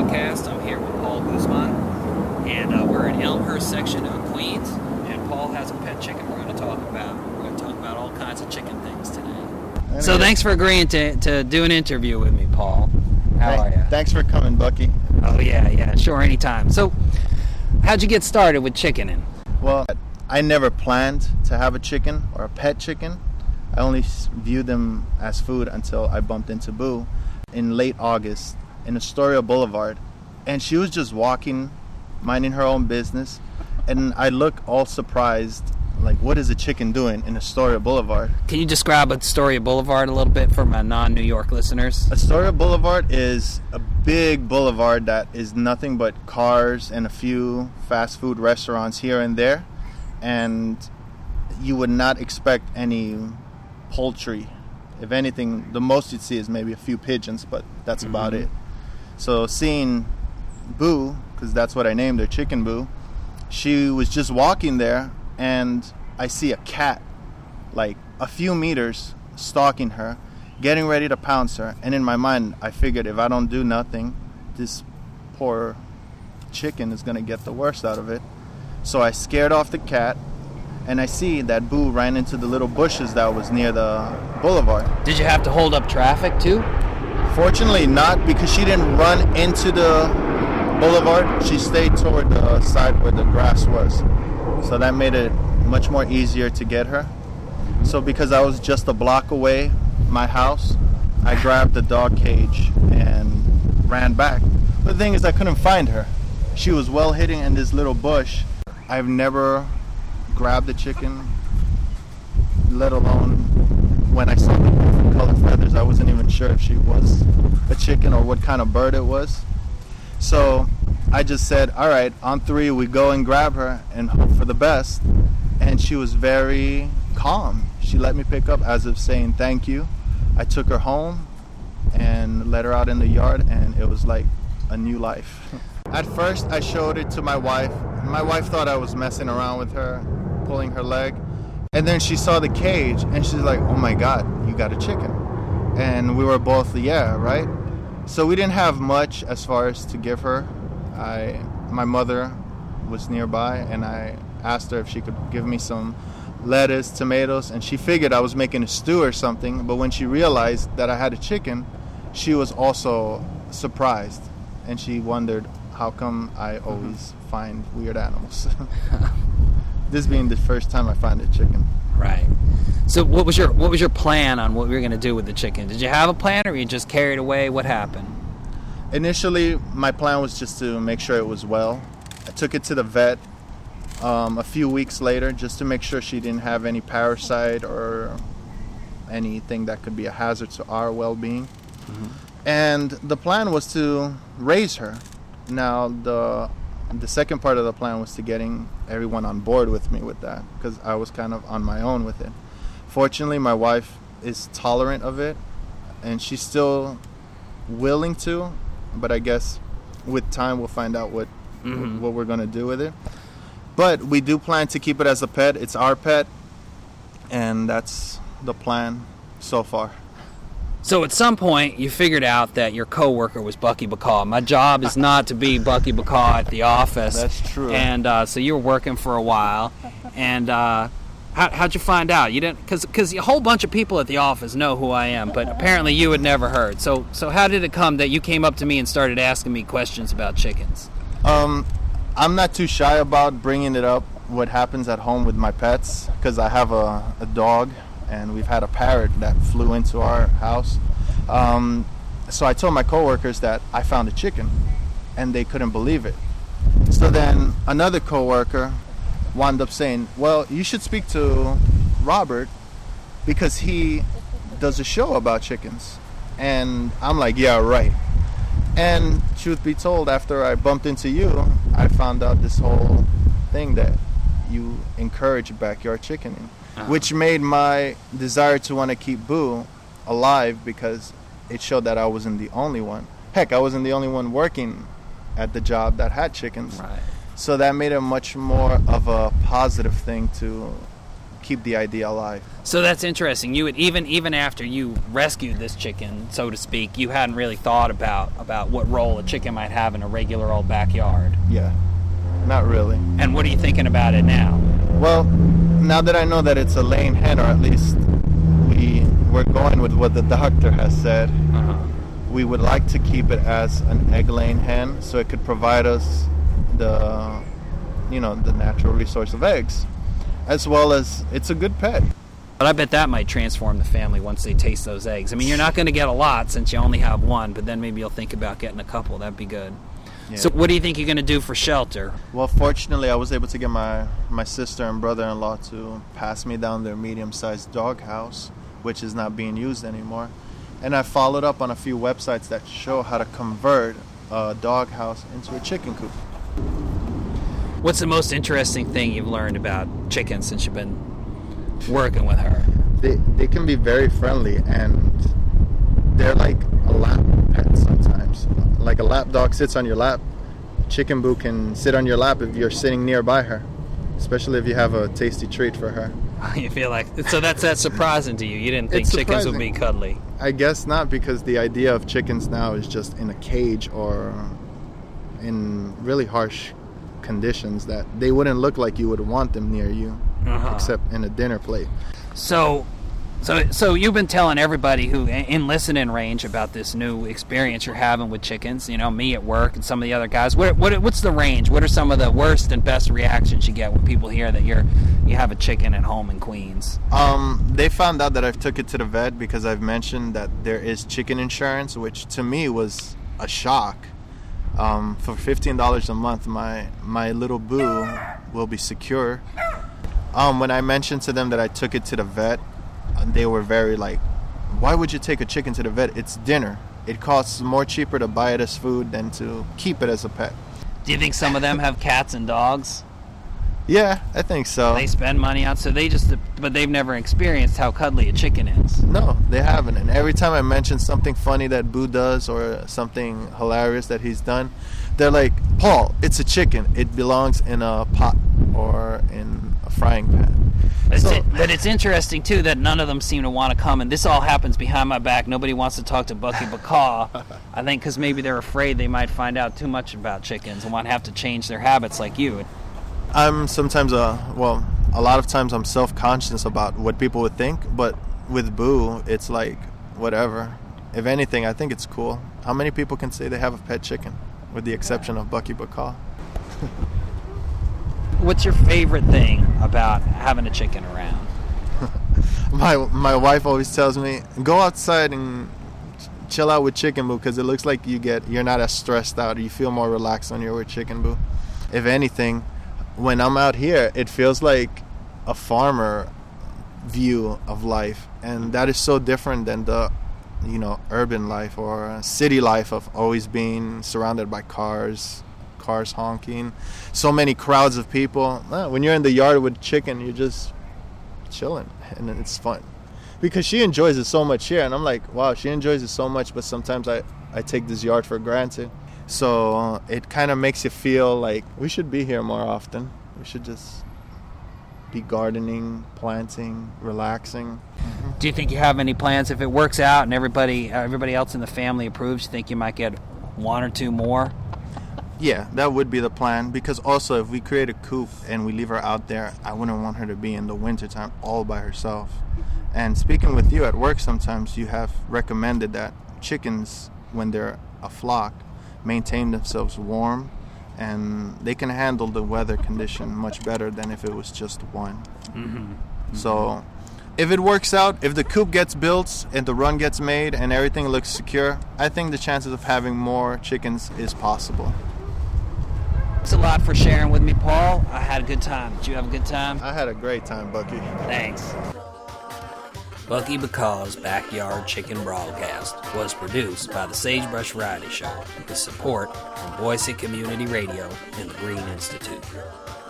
podcast. I'm here with Paul Guzman, and we're in Elmhurst section of Queens, and Paul has a pet chicken we're going to talk about. We're going to talk about all kinds of chicken things today. So thanks for agreeing to do an interview with me, Paul. How are you? Thanks for coming, Bucky. Oh, yeah, sure, anytime. So, how'd you get started with chickening? Well, I never planned to have a chicken or a pet chicken. I only viewed them as food until I bumped into Boo in late August in Astoria Boulevard. And she was just walking, minding her own business. And I look all surprised, like, what is a chicken doing in Astoria Boulevard? Can you describe Astoria Boulevard a little bit for my non-New York listeners? Astoria Boulevard is a big boulevard that is nothing but cars and a few fast food restaurants here and there. And you would not expect any poultry. If anything, the most you'd see is maybe a few pigeons, but that's about it. So seeing Boo, because that's what I named her, Chicken Boo, she was just walking there, and I see a cat like a few meters stalking her, getting ready to pounce her. And in my mind, I figured if I don't do nothing, this poor chicken is going to get the worst out of it. So I scared off the cat, and I see that Boo ran into the little bushes that was near the boulevard. Did you have to hold up traffic too? Fortunately not, because she didn't run into the boulevard. She stayed toward the side where the grass was. So that made it much more easier to get her. So because I was just a block away my house, I grabbed the dog cage and ran back. But the thing is, I couldn't find her. She was well hidden in this little bush. I've never grabbed the chicken, let alone when I saw the different colored feathers. I wasn't even sure if she was a chicken or what kind of bird it was. So I just said, all right, on three, we go and grab her and hope for the best. And she was very calm. She let me pick up as if saying thank you. I took her home and let her out in the yard, and it was like a new life. At first, I showed it to my wife. My wife thought I was messing around with her, pulling her leg. And then she saw the cage, and she's like, oh my God, you got a chicken. And we were both, yeah, right? So we didn't have much as far as to give her. My mother was nearby, and I asked her if she could give me some lettuce, tomatoes, and she figured I was making a stew or something. But when she realized that I had a chicken, she was also surprised, and she wondered how come I always find weird animals. This being the first time I find a chicken. Right. So what was your plan on what we were going to do with the chicken? Did you have a plan, or were you just carried away? What happened? Initially, my plan was just to make sure it was well. I took it to the vet a few weeks later just to make sure she didn't have any parasite or anything that could be a hazard to our well-being. And the plan was to raise her. Now, the second part of the plan was to getting everyone on board with me with that, because I was kind of on my own with it. Fortunately, my wife is tolerant of it, and she's still willing to, but I guess with time we'll find out what we're going to do with it. But we do plan to keep it as a pet. It's our pet, and that's the plan so far. So at some point, you figured out that your coworker was Bucky Bacaw. My job is not to be Bucky Bacaw at the office. That's true. And so you were working for a while. And how'd you find out? You didn't, because a whole bunch of people at the office know who I am, but apparently you had never heard. So how did it come that you came up to me and started asking me questions about chickens? I'm not too shy about bringing it up, what happens at home with my pets, because I have a dog, and we've had a parrot that flew into our house. So I told my coworkers that I found a chicken, and they couldn't believe it. So then another coworker wound up saying, well, you should speak to Robert, because he does a show about chickens. And I'm like, yeah, right. And truth be told, after I bumped into you, I found out this whole thing that you encourage backyard chickening, which made my desire to want to keep Boo alive, because it showed that I wasn't the only one. Heck, I wasn't the only one working at the job that had chickens. Right. So that made it much more of a positive thing to keep the idea alive. So that's interesting. You would even after you rescued this chicken, so to speak, you hadn't really thought about what role a chicken might have in a regular old backyard. Yeah, not really. And what are you thinking about it now? Well, now that I know that it's a laying hen, or at least we're going with what the doctor has said, we would like to keep it as an egg-laying hen, so it could provide us the natural resource of eggs, as well as it's a good pet. But I bet that might transform the family once they taste those eggs. I mean, you're not going to get a lot since you only have one, but then maybe you'll think about getting a couple. That'd be good. Yeah. So what do you think you're going to do for shelter? Well, fortunately, I was able to get my sister and brother-in-law to pass me down their medium-sized doghouse, which is not being used anymore. And I followed up on a few websites that show how to convert a doghouse into a chicken coop. What's the most interesting thing you've learned about chickens since you've been working with her? They can be very friendly, and they're like a lap pet sometimes. Like a lap dog sits on your lap, Chicken Boo can sit on your lap if you're sitting nearby her, especially if you have a tasty treat for her. You feel like, so that's surprising to you. You didn't think chickens would be cuddly. I guess not, because the idea of chickens now is just in a cage or in really harsh conditions that they wouldn't look like you would want them near you, except in a dinner plate. So you've been telling everybody who in listening range about this new experience you're having with chickens, me at work and some of the other guys. What's the range? What are some of the worst and best reactions you get when people hear that you have a chicken at home in Queens? They found out that I've took it to the vet because I've mentioned that there is chicken insurance, which to me was a shock. For $15 a month, my little Boo will be secure. When I mentioned to them that I took it to the vet, they were very like, why would you take a chicken to the vet? It's dinner. It costs more cheaper to buy it as food than to keep it as a pet. Do you think some of them have cats and dogs? Yeah, I think so. They spend money on, but they've never experienced how cuddly a chicken is. No, they haven't. And every time I mention something funny that Boo does or something hilarious that he's done, they're like, Paul, it's a chicken. It belongs in a pot or in a frying pan. But it's interesting, too, that none of them seem to want to come. And this all happens behind my back. Nobody wants to talk to Bucky Bacaw. I think because maybe they're afraid they might find out too much about chickens and want to have to change their habits like you. I'm sometimes, a lot of times I'm self-conscious about what people would think. But with Boo, it's like, whatever. If anything, I think it's cool. How many people can say they have a pet chicken, with the exception of Bucky Bacaw? What's your favorite thing about having a chicken around? My wife always tells me, go outside and chill out with Chicken Boo, because it looks like you're not as stressed out. You feel more relaxed when you're with Chicken Boo. If anything, when I'm out here, it feels like a farmer view of life, and that is so different than the urban life or city life of always being surrounded by cars honking, so many crowds of people. When you're in the yard with chicken, you're just chilling, and it's fun because she enjoys it so much here, and I'm like, wow, she enjoys it so much, but sometimes I take this yard for granted. So it kind of makes you feel like we should be here more often. We should just be gardening, planting, relaxing. Do you think you have any plans if it works out and everybody else in the family approves? You think you might get one or two more? Yeah, that would be the plan, because also if we create a coop and we leave her out there, I wouldn't want her to be in the wintertime all by herself. And speaking with you at work, sometimes you have recommended that chickens, when they're a flock, maintain themselves warm, and they can handle the weather condition much better than if it was just one. So if it works out, if the coop gets built and the run gets made and everything looks secure, I think the chances of having more chickens is possible. Thanks a lot for sharing with me, Paul. I had a good time. Did you have a good time? I had a great time, Bucky. Thanks. Bucky Bacaw's Backyard Chicken Broadcast was produced by the Sagebrush Variety Show with support from Boise Community Radio and the Green Institute.